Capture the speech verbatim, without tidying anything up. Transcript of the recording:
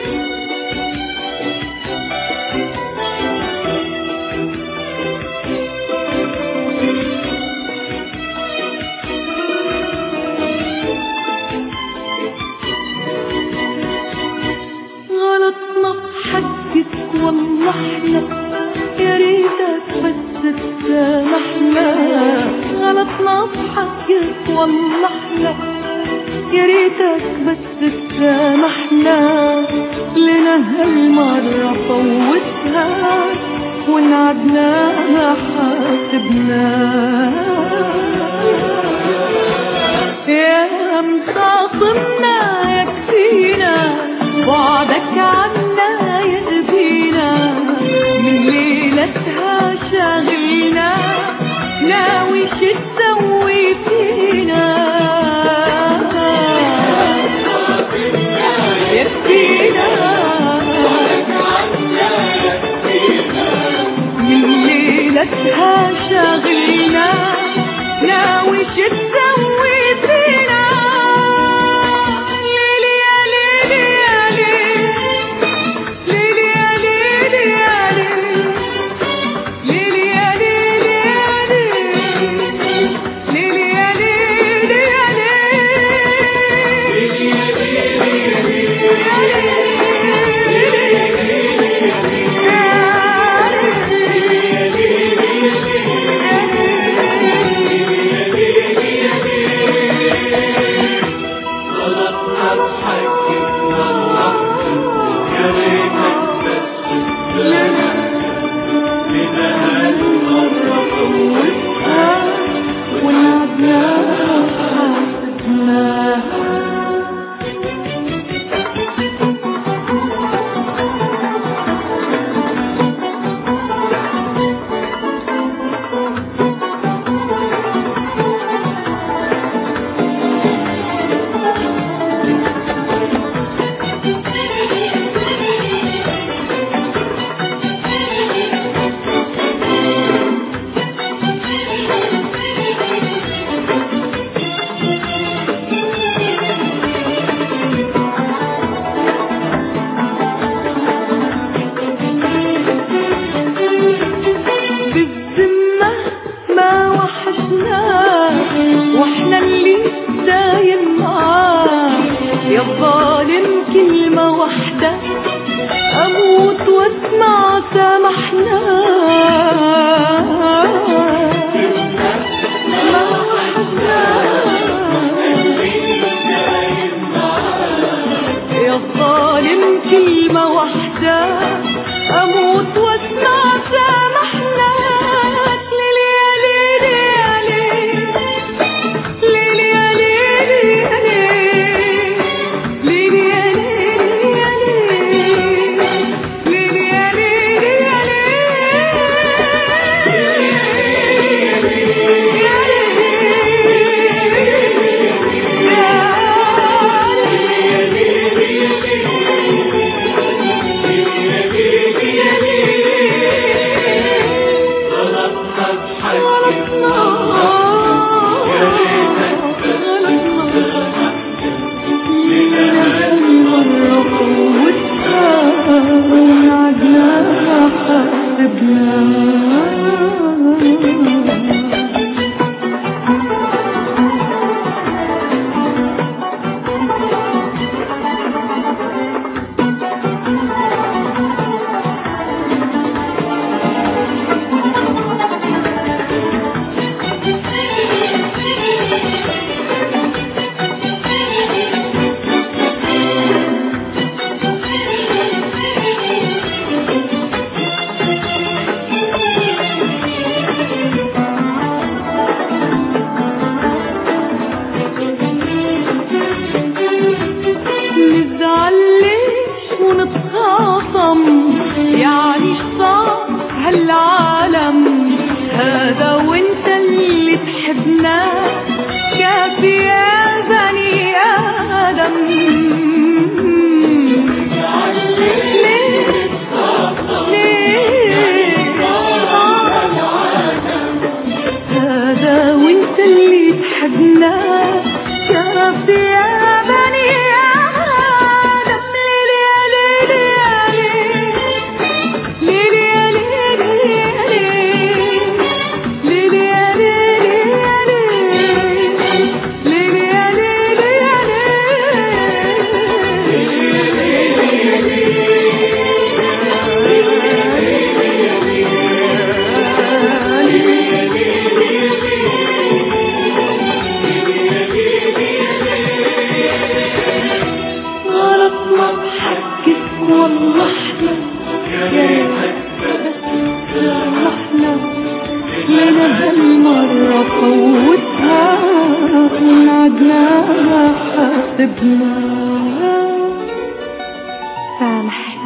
والله احنا يا ريتك بس تسامحنا، غلطنا في حقك والله احنا يا ريتك بس تسامحنا، لنا هالمرة فوتها ونعدناها حاسبنا. يا مخاصمنا يكفينا بعدك عنا يأذينا، من ليلتها شاغلنا ناوي شو تسوي فينا. يكفينا بعدك عنا يأذينا، من ليلتها شاغلنا ناوي شو تسوي فينا. واحنا اللي دايم معاه، يا الظالم كلمة واحدة اموت واسمع سامحنا. ما وحشنا يا الظالم كلمة واحدة اموت واسمع سامحنا. يعني صار هالعالم هذا وانت اللي تحبنا، كافي يا بني آدم. ليه ليه هذا وانت اللي تحبنا، كافي يا بني آدم. ليه والله احنا يا صلحنا لنا هالمرة فوتها ونعدنا حاسبنا. سامح